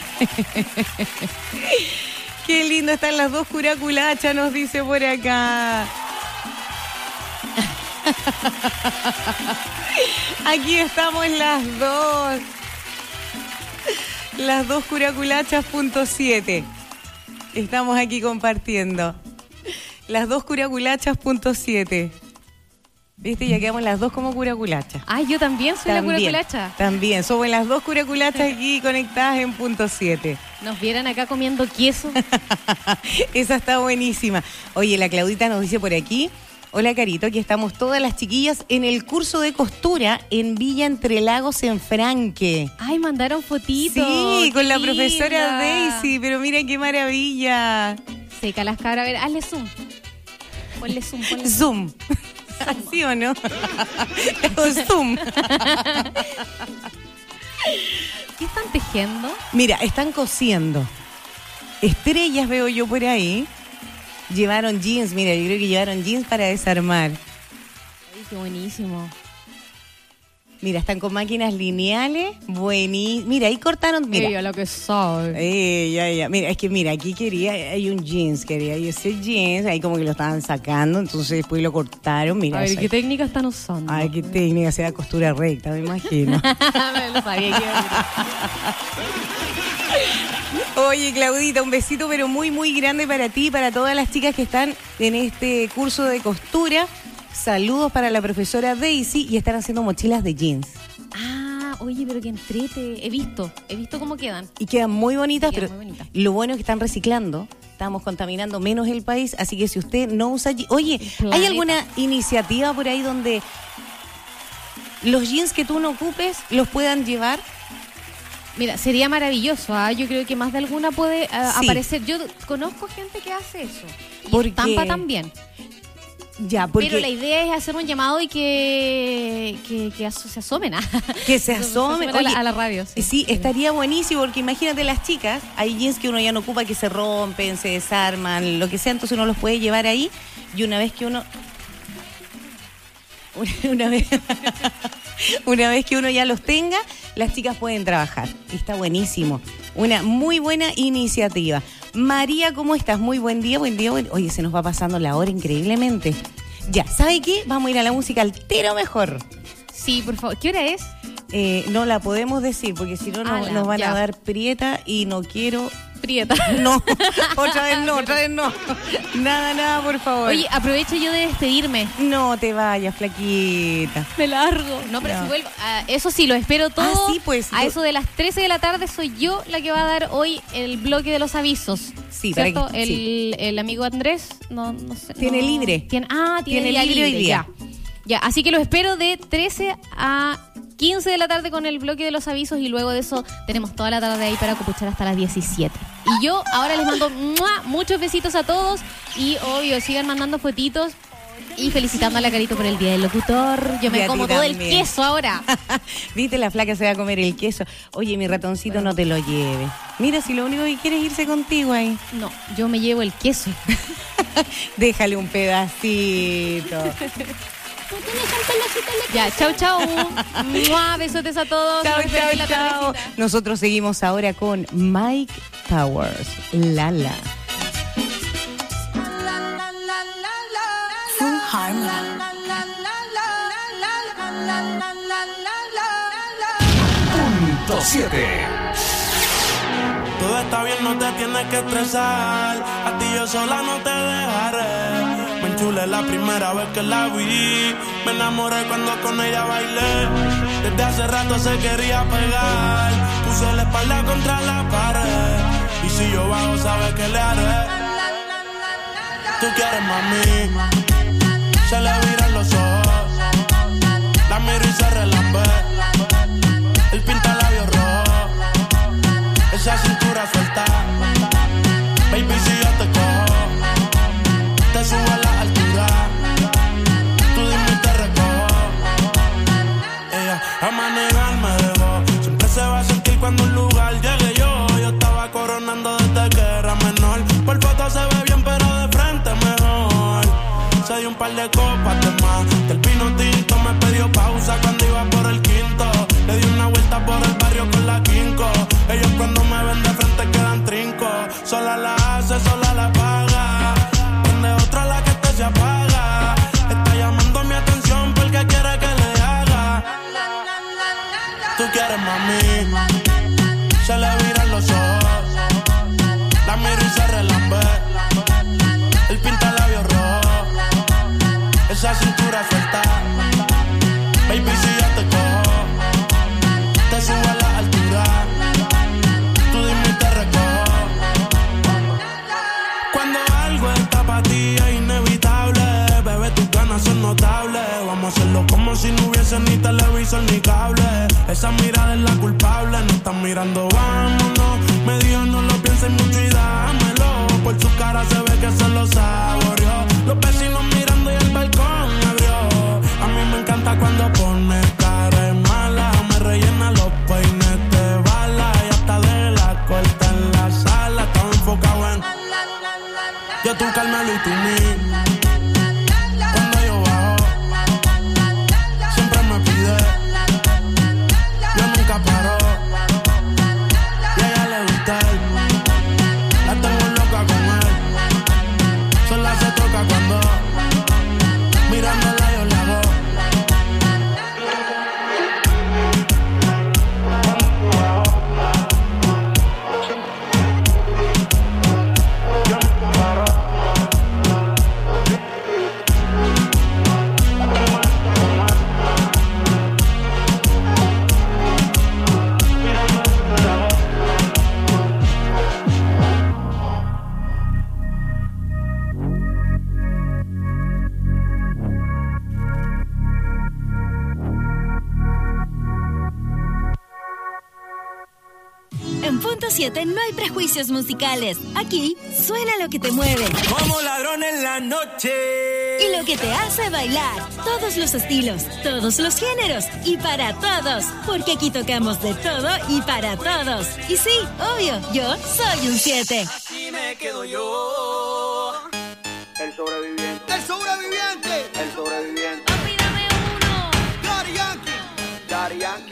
S14: Qué lindo están las dos curaculachas, nos dice por acá. Aquí estamos las dos. Las dos curaculachas.7. Estamos aquí compartiendo. Las dos curaculachas.7. ¿Viste? Ya quedamos las dos como curaculachas.
S16: Ah, yo también soy la curaculacha.
S14: También, somos las dos curaculachas aquí conectadas en punto 7.
S16: Nos vieran acá comiendo queso.
S14: Esa está buenísima. Oye, la Claudita nos dice por aquí, hola Carito, aquí estamos todas las chiquillas en el curso de costura en Villa Entre Lagos en Franque.
S16: Ay, mandaron fotitos.
S14: Sí, con la profesora Daisy, pero mira qué maravilla.
S16: Seca las cabras, a ver, hazle zoom. Ponle zoom,
S14: Zoom. ¿Sí o no? Zoom.
S16: ¿Qué están tejiendo?
S14: Mira, están cosiendo. Estrellas veo yo por ahí. Llevaron jeans, mira, yo creo que llevaron jeans para desarmar.
S16: Ay, qué buenísimo.
S14: Mira, están con máquinas lineales. Buenísimo. Mira, ahí cortaron. Mira.
S16: Ella lo que sabe.
S14: Ya. Mira, es que mira, aquí hay un jeans, quería yo ese jeans, ahí como que lo estaban sacando, entonces después lo cortaron. Mira,
S16: a ver, ¿qué técnica están usando?
S14: Ay, qué técnica, sea costura recta, me imagino.
S16: Me lo sabía que iba a
S14: Oye, Claudita, un besito pero muy, muy grande para ti y para todas las chicas que están en este curso de costura. Saludos para la profesora Daisy y están haciendo mochilas de jeans.
S16: Ah, oye, pero que entrete. He visto cómo quedan.
S14: Y quedan muy bonitas, pero muy bonitas. Lo bueno es que están reciclando. estamos contaminando menos el país, así que si usted no usa jeans... Oye, ¿hay alguna iniciativa por ahí donde los jeans que tú no ocupes los puedan llevar?
S16: Mira, sería maravilloso, yo creo que más de alguna puede aparecer. Yo conozco gente que hace eso. Y Tampa también.
S14: Ya, porque...
S16: Pero la idea es hacer un llamado y que se asomen.
S14: Que se asomen
S16: a la radio.
S14: Sí, estaría buenísimo, porque imagínate las chicas, hay jeans que uno ya no ocupa, que se rompen, se desarman, lo que sea, entonces uno los puede llevar ahí y una vez que uno... Una vez que uno ya los tenga, las chicas pueden trabajar. Y está buenísimo. Una muy buena iniciativa. María, ¿cómo estás? Muy buen día, buen día. Oye, se nos va pasando la hora increíblemente. Ya, ¿sabe qué? Vamos a ir a la música al tiro mejor.
S16: Sí, por favor. ¿Qué hora es?
S14: No la podemos decir, porque si no nos van a dar prieta y no quiero...
S16: Prieta.
S14: No, otra vez no. Nada, por favor.
S16: Oye, aprovecho yo de despedirme.
S14: No te vayas, flaquita.
S16: Me largo. No, pero si vuelvo. Eso sí, lo espero todo.
S14: Sí, pues.
S16: A eso de las 13 de la tarde soy yo la que va a dar hoy el bloque de los avisos.
S14: Sí,
S16: ¿cierto?
S14: para que,
S16: el amigo Andrés, no sé.
S14: Tiene libre.
S16: Tiene libre hoy día. Ya, así que lo espero de 13 a 15 de la tarde con el bloque de los avisos y luego de eso tenemos toda la tarde ahí para copuchar hasta las 17. Y yo ahora les mando muchos besitos a todos y obvio, sigan mandando fotitos y felicitando a la Carito por el Día del Locutor. Yo me como todo el queso ahora.
S14: Viste, la flaca se va a comer el queso. Oye, mi ratoncito, no te lo lleve. Mira, si lo único que quiere es irse contigo ahí.
S16: No, yo me llevo el queso.
S14: Déjale un pedacito.
S16: Ya, chau. Besotes a todos.
S14: Chau. Nosotros seguimos ahora con Mike Towers, Lala.
S3: Full Harmony.
S13: Punto 7.
S1: Todo está bien, no te tienes que estresar. A ti yo sola no te dejaré. Me enchulé la primera vez que la vi. Me enamoré cuando con ella bailé. Desde hace rato se quería pegar. Puse la espalda contra la pared. Y si yo bajo, sabes que le haré. Tú quieres, mami. Se le viran los ojos. La miro y se relambe. Él pinta labios rojos. Esa cintura suelta. Baby, si yo te cojo, te subo a la altura. Tú dime y te recojo. Ella a manejar me dejó. Siempre se va a sentir cuando un lugar llegue yo. Yo estaba coronando desde que era menor. Por foto se ve bien, pero de frente mejor. Se dio un par de copas de más. Del vino tinto me pidió pausa cuando iba por el quinto. Le di una vuelta por el barrio con la quinco. Ellos cuando me ven de frente quedan trinco. Sola la hace, sola la paga. Prende otra la que se apaga. Está llamando mi atención porque quiere que le haga. Tú quieres, mami. Se le viran los ojos. La miro y se relambe. Él pinta labios rojos. Esa cintura suelta. Baby, si yo te cojo, te subo a la altura. Tú dime y te recojo. Cuando algo está para ti es inevitable. Bebé, tus ganas son notables. Vamos a hacerlo como si no hubiese ni televisor ni cable. Esa mirada es la culpable. No están mirando, vámonos. Me dijo no lo pienses mucho y dámelo. Por su cara se ve que se lo saboreó. Los vecinos mirando y el balcón abrió. A mí me encanta cuando pone cara de mala. Me rellena los peines de bala. Y hasta de la corta en la sala. Estaba enfocado en yo, tú, Carmelo y tú, mí. Cuando yo bajo, siempre me pide. Yo nunca paro. Y a ella le gusta él. La tengo loca con él. Sola se toca cuando mirándola yo la hago.
S4: En Punto 7 no hay prejuicios musicales. Aquí suena lo que te mueve.
S1: Como ladrón en la noche.
S4: Y lo que te hace bailar. Todos los estilos, todos los géneros y para todos. Porque aquí tocamos de todo y para todos. Y sí, obvio, yo soy un 7.
S1: Aquí me quedo yo.
S3: El sobreviviente. El sobreviviente. El sobreviviente.
S16: Papi, dame uno.
S3: Daddy Yankee. Daddy Yankee.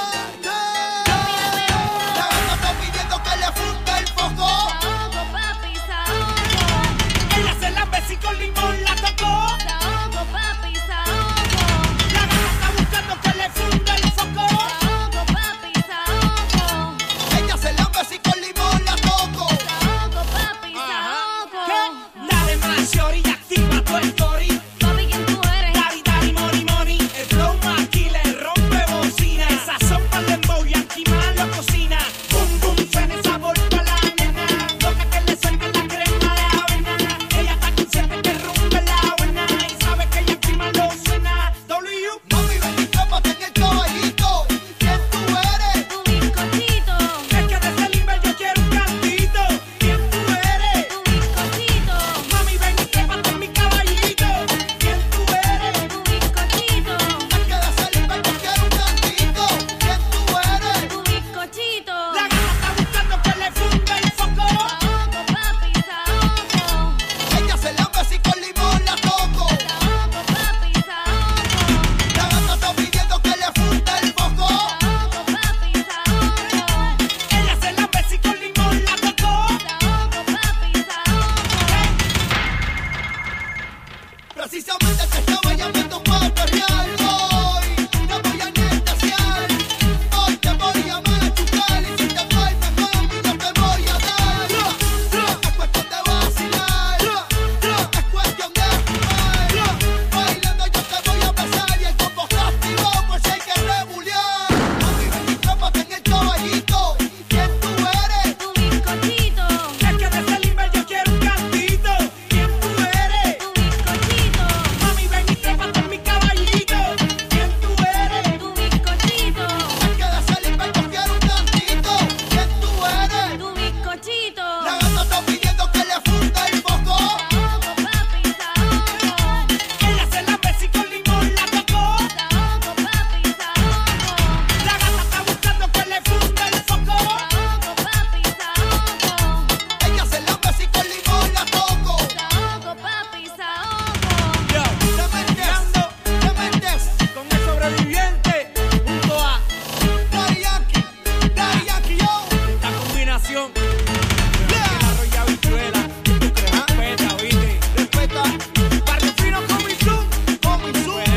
S1: Con limón la tocó.
S16: Saoco, papi, saoco.
S1: La gata está buscando que le funda el foco.
S16: Saoco, papi, saoco.
S3: Ella se lambe así con limón la toco.
S16: Saoco, papi, saoco.
S1: Dale más, shorty, activa tu story.
S16: Papi, ¿quién tú eres?
S1: Daddy, daddy, money, money. El flow más killer, rompe bocina. Esa sopa de dembow y más lo cocina. Boom, boom, suena el sabor pa' la nena. Toca que le suelte la crema de avena. Ella está consciente que rompe la buena y sabe que ella encima lo suena. W.
S3: Mami, ven y trápate en el caballito. ¿Quién tú eres?
S16: Tu bizcochito.
S1: Es que desde el nivel yo quiero un cantito. ¿Quién tú eres?
S16: Tu bizcochito.
S1: Mami, ven y trépate en mi caballito. ¿Quién tú eres?
S16: Tu bizcochito.
S3: Es que desde el nivel yo quiero un cantito. ¿Quién tú eres?
S16: Tu bizcochito.
S1: La gata está buscando que le funda el foco.
S16: Saoco, papi, saoco.
S3: Ella se lambe así con limón la toco.
S16: Saoco, papi, saoco.
S3: La gata está pidiendo que le funda el foco.
S16: Saoco, papi, saoco.
S1: Ella se la ve si con limón la tocó.
S16: Saoco, papi, saoco.
S3: Precisamente te estaba llamando para perrear hoy. No voy a anestesiar. Hoy te voy a machucar y si te falta mami yo te voy a dar. Es cuestión de vacilar. Es cuestión de jugar. Bailando yo te voy a besar y el combo está activado por si hay que rebulear. Mami ven y trápate en el caballito. ¿Quién tú eres?
S16: Tu bizcochito.
S1: Es que desde el nivel yo quiero un cantito. ¿Quién tú eres?
S16: Tu bizcochito.
S1: Mami, ven y trépate en mi caballito. ¿Quién tú eres?
S16: Tu bizcochito.
S3: Es que desde el nivel yo quiero un cantito. ¿Quién tú eres?
S16: Tu bizcochito.
S3: La gata está pidiendo que le funda el foco.
S16: Saoco, papi, saoco.
S1: Ella se la ve si con limón la tocó.
S16: Saoco, papi, saoco.
S1: La gata está buscando que le funda el foco.
S16: Saoco, papi, saoco.
S3: Ella se lambe así con limón la toco.
S16: Saoco, papi, saoco.
S3: Te metes
S1: Con el sobreviviente junto a
S3: Daddy Yankee, yo.
S1: esta combinación. Arroz y habichuela. Tú crees respeta, ¿oíste?
S3: Respeta,
S1: Barrio fino con mi zoom.
S3: como y su.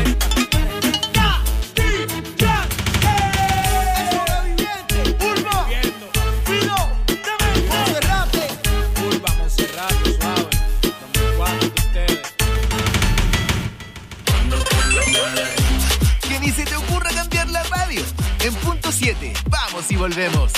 S3: El sobreviviente.
S1: Urba.
S3: Fino, Monserrate.
S1: Urba, Monserrate, suave. 2004 de ustedes.
S21: Que ni se te ocurra cambiar la radio. En Punto 7, vamos y volvemos.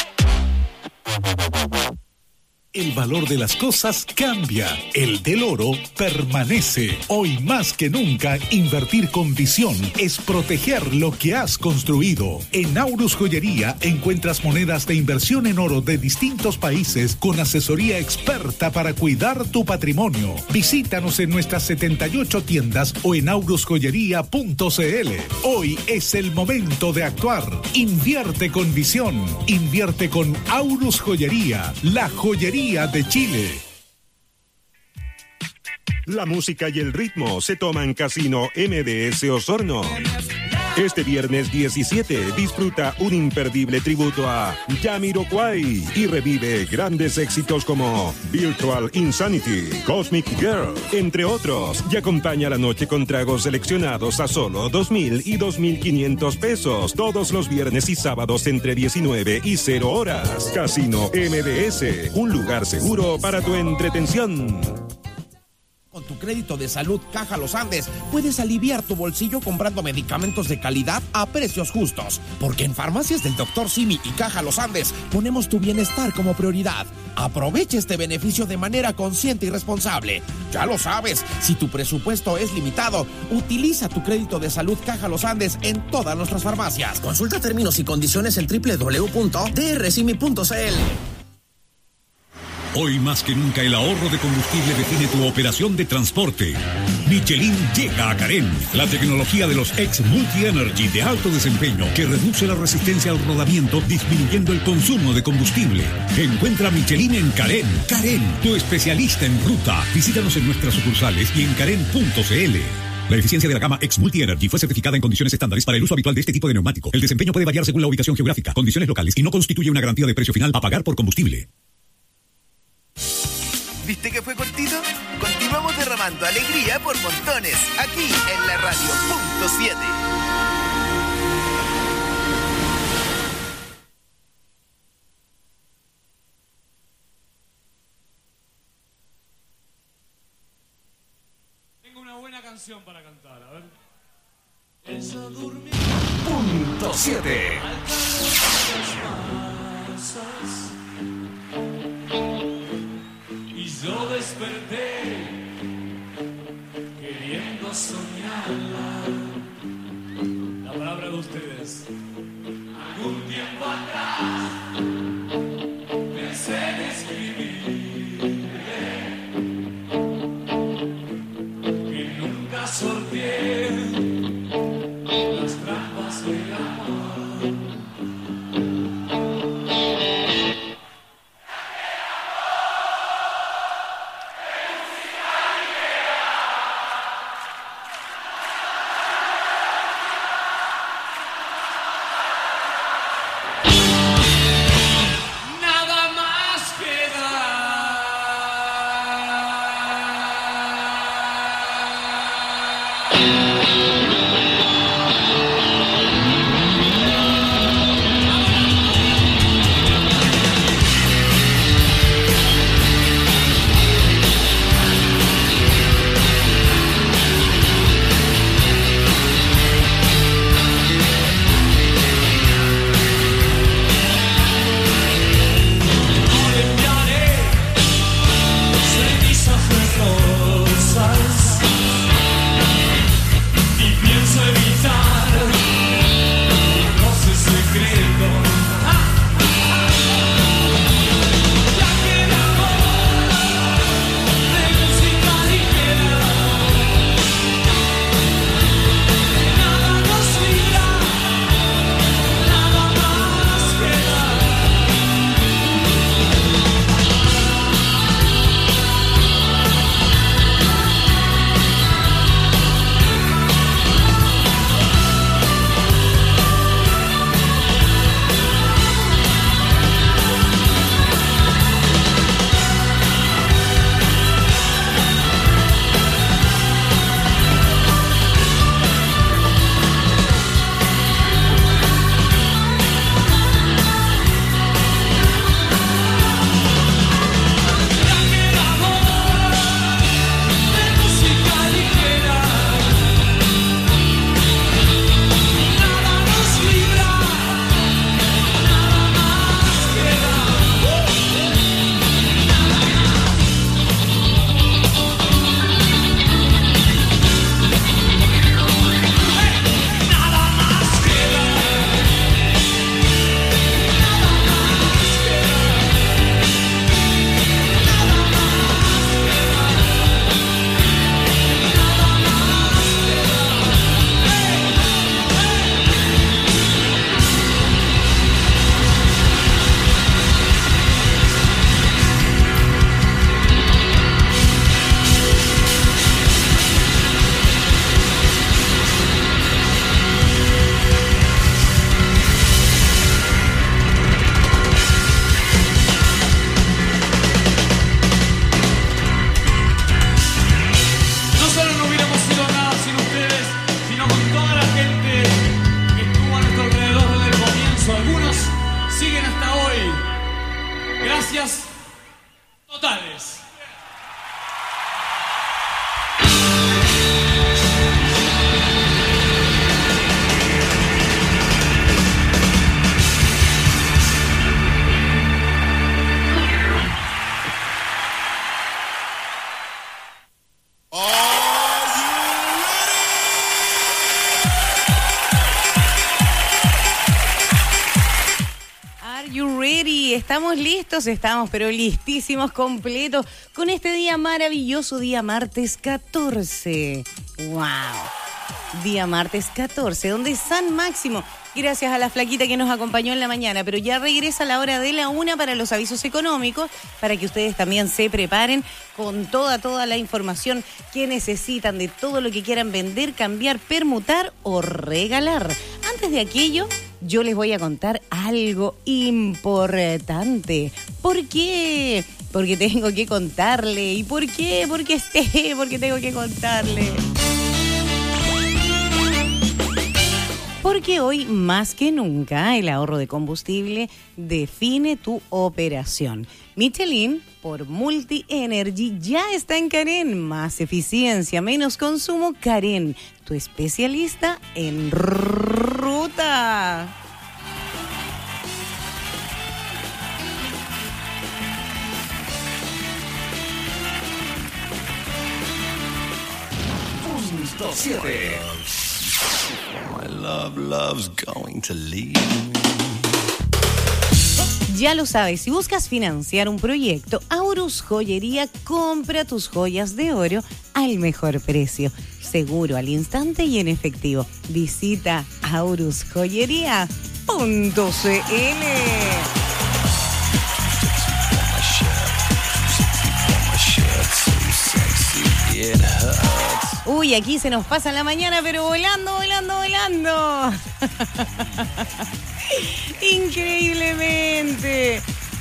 S13: El valor de las cosas cambia. El del oro permanece. Hoy más que nunca, invertir con visión es proteger lo que has construido. En Aurus Joyería encuentras monedas de inversión en oro de distintos países con asesoría experta para cuidar tu patrimonio. Visítanos en nuestras 78 tiendas o en aurusjoyería.cl. Hoy es el momento de actuar. Invierte con visión. Invierte con Aurus Joyería, la joyería de Chile.
S22: La música y el ritmo se toma en Casino MBS Osorno. Este viernes 17 disfruta un imperdible tributo a Jamiroquai y revive grandes éxitos como Virtual Insanity, Cosmic Girl, entre otros, y acompaña la noche con tragos seleccionados a solo 2,000 y 2,500 pesos todos los viernes y sábados entre 19 y 0 horas. Casino MBS, un lugar seguro para tu entretención.
S7: Con tu crédito de salud Caja Los Andes, puedes aliviar tu bolsillo comprando medicamentos de calidad a precios justos. Porque en Farmacias del Dr. Simi y Caja Los Andes ponemos tu bienestar como prioridad. Aprovecha este beneficio de manera consciente y responsable. Ya lo sabes, si tu presupuesto es limitado, utiliza tu crédito de salud Caja Los Andes en todas nuestras farmacias. Consulta términos y condiciones en www.drsimi.cl.
S13: Hoy más que nunca el ahorro de combustible define tu operación de transporte. Michelin llega a Carén, la tecnología de los ex Multi-Energy de alto desempeño que reduce la resistencia al rodamiento disminuyendo el consumo de combustible. Encuentra Michelin en Carén. Carén, tu especialista en ruta. Visítanos en nuestras sucursales y en carén.cl. La eficiencia de la gama Ex Multi-Energy fue certificada en condiciones estándares para el uso habitual de este tipo de neumático. El desempeño puede variar según la ubicación geográfica, condiciones locales y no constituye una garantía de precio final a pagar por combustible.
S21: ¿Viste que fue cortito? Continuamos derramando alegría por montones, aquí en la radio punto 7.
S2: Tengo una buena canción para cantar, a ver.
S5: Punto 7.
S2: Y yo desperté queriendo soñarla. La palabra de ustedes. Algún tiempo atrás pensé en escribirle que nunca sorteé las trampas del amor.
S14: estamos pero listísimos, completos, con este día maravilloso, día martes 14. ¡Wow! Día martes 14, donde San Máximo, gracias a la flaquita que nos acompañó en la mañana, pero ya regresa a la hora de la 1 para los avisos económicos, para que ustedes también se preparen con toda la información que necesitan de todo lo que quieran vender, cambiar, permutar o regalar. Antes de aquello, yo les voy a contar algo importante. ¿Por qué? Porque tengo que contarle. ¿Y por qué? Porque tengo que contarle. Porque hoy, más que nunca, el ahorro de combustible define tu operación. Michelin, por Multi Energy, ya está en Carén. Más eficiencia, menos consumo. Carén, tu especialista en ruta.
S5: Punto 7.
S3: My love's going to leave me.
S14: Ya lo sabes, si buscas financiar un proyecto, Aurus Joyería compra tus joyas de oro al mejor precio, seguro, al instante y en efectivo. Visita aurusjoyería.cl. Uy, aquí se nos pasa la mañana, pero volando. Increíblemente.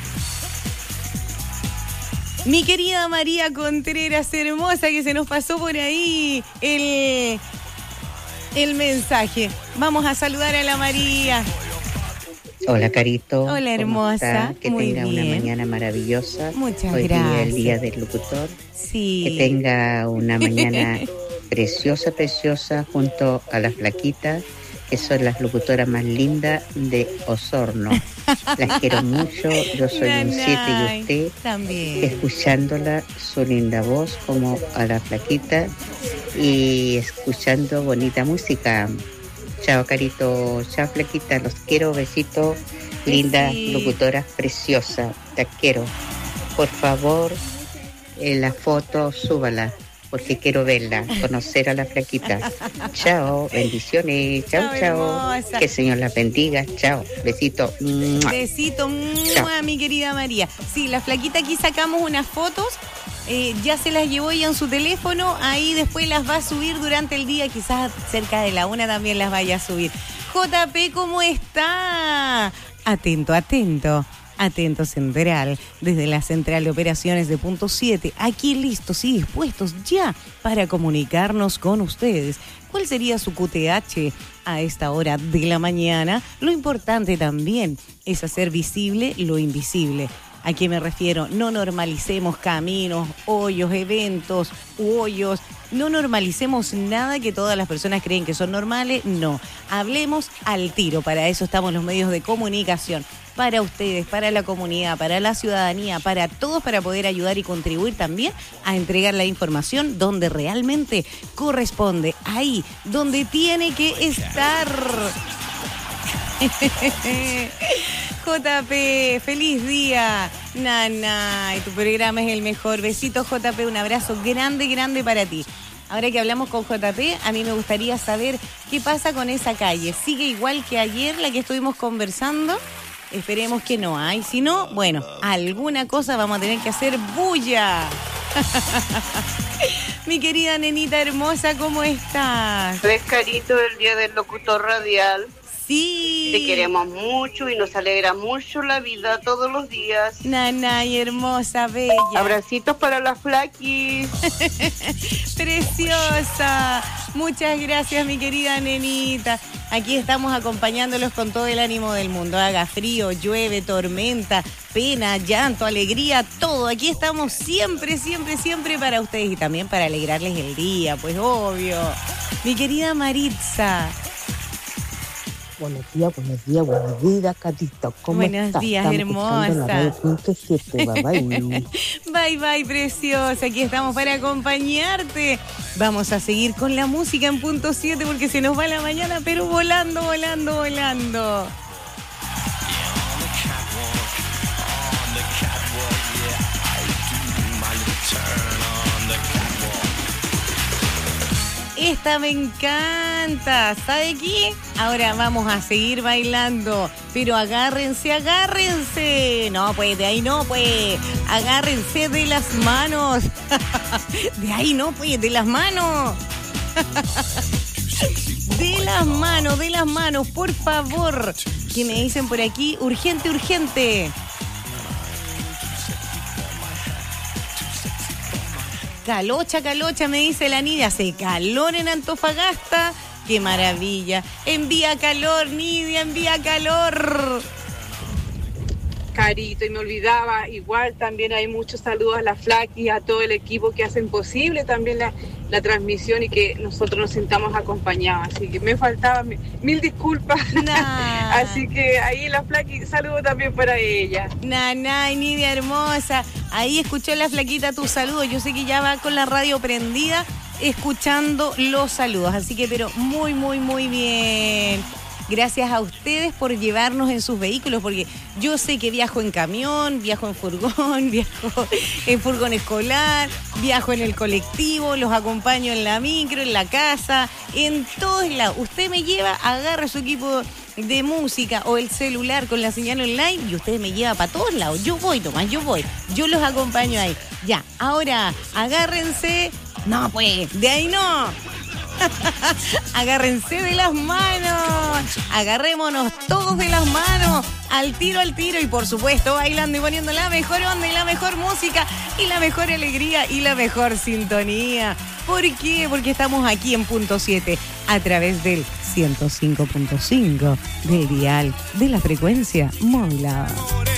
S14: Mi querida María Contreras, hermosa, que se nos pasó por ahí el mensaje. Vamos a saludar a la María.
S6: Hola, Carito.
S14: Hola, hermosa.
S6: Que
S14: muy
S6: tenga
S14: bien.
S6: una mañana maravillosa.
S14: Muchas
S6: Hoy
S14: gracias.
S6: día el día del locutor.
S14: Sí.
S6: Que tenga una mañana preciosa junto a las flaquitas, que son las locutoras más lindas de Osorno. Las quiero mucho. Yo soy un 7 y usted,
S14: también,
S6: escuchándola, su linda voz, como a la flaquita, y escuchando bonita música. Chao, Carito. Chao, flaquita. Los quiero. Besitos. Lindas locutoras preciosas. Te quiero. Por favor, la foto, súbala, porque quiero verla, conocer a la flaquita. Chao, bendiciones. Chao.
S14: Hermosa.
S6: Que el Señor las bendiga. Chao, besito.
S14: Besito,
S6: Chao.
S14: mi querida María. Sí, la flaquita aquí sacamos unas fotos. Ya se las llevó ella en su teléfono. Ahí después las va a subir durante el día. Quizás cerca de la 1 también las vaya a subir. JP, ¿cómo está? Atento Central, desde la Central de Operaciones de Punto 7, aquí listos y dispuestos ya para comunicarnos con ustedes. ¿Cuál sería su QTH a esta hora de la mañana? Lo importante también es hacer visible lo invisible. ¿A qué me refiero? No normalicemos caminos, hoyos, eventos, hoyos. No normalicemos nada que todas las personas creen que son normales. No, hablemos al tiro. Para eso estamos los medios de comunicación. Para ustedes, para la comunidad, para la ciudadanía, para todos, para poder ayudar y contribuir también a entregar la información donde realmente corresponde. Ahí, donde tiene que estar. JP, feliz día. Nana, y tu programa es el mejor. Besito, JP, un abrazo grande para ti. Ahora que hablamos con JP, a mí me gustaría saber qué pasa con esa calle. ¿Sigue igual que ayer la que estuvimos conversando? Esperemos que no hay. Si no, bueno, alguna cosa vamos a tener que hacer bulla. Mi querida nenita hermosa, ¿cómo estás?
S8: ¿Ves, Carito, el día del locutor radial?
S14: Sí.
S8: Te queremos mucho y nos alegra mucho la vida todos los días.
S14: Nanay, hermosa, bella.
S8: Abracitos para las flaquis.
S14: Preciosa. Muchas gracias, mi querida nenita. Aquí estamos acompañándolos con todo el ánimo del mundo. Haga frío, llueve, tormenta, pena, llanto, alegría, todo. Aquí estamos siempre para ustedes y también para alegrarles el día, pues obvio. Mi querida Maritza.
S23: Buenos días, Catito. ¿Cómo estás?
S14: Buenos días,
S23: estamos
S14: hermosa.
S23: Punto 7,
S14: Bye, preciosa. Aquí estamos para acompañarte. Vamos a seguir con la música en Punto 7 porque se nos va la mañana, pero volando. Esta me encanta. ¿Sabe qué? Ahora vamos a seguir bailando. Pero agárrense, agárrense. No, pues, de ahí no, pues. Agárrense de las manos. De ahí no, pues, de las manos. De las manos, por favor. ¿Qué me dicen por aquí? Urgente, urgente. Calocha, calocha, me dice la Nidia. Hace calor en Antofagasta. ¡Qué maravilla! Envía calor, Nidia, envía calor.
S20: Carito, y me olvidaba, igual también hay muchos saludos a la Flaki y a todo el equipo que hacen posible también la transmisión y que nosotros nos sintamos acompañados. Así que me faltaba mil disculpas.
S14: Nah.
S20: Así que ahí la Flaki, saludo también para ella.
S14: Naná, Nidia hermosa. Ahí escuchó la Flaquita tu saludo. Yo sé que ya va con la radio prendida escuchando los saludos. Así que, pero muy, muy, muy bien. Gracias a ustedes por llevarnos en sus vehículos, porque yo sé que viajo en camión, viajo en furgón, viajo en furgón escolar, viajo en el colectivo, los acompaño en la micro, en la casa, en todos lados. Usted me lleva, agarra su equipo de música o el celular con la señal online y usted me lleva para todos lados. Yo voy, Tomás, yo los acompaño ahí. Ya, ahora agárrense. No, pues, de ahí no. Agárrense de las manos. Agarrémonos todos de las manos. Al tiro y por supuesto bailando y poniendo la mejor onda y la mejor música y la mejor alegría y la mejor sintonía. ¿Por qué? Porque estamos aquí en Punto 7 a través del 105.5 del dial de la frecuencia modulada.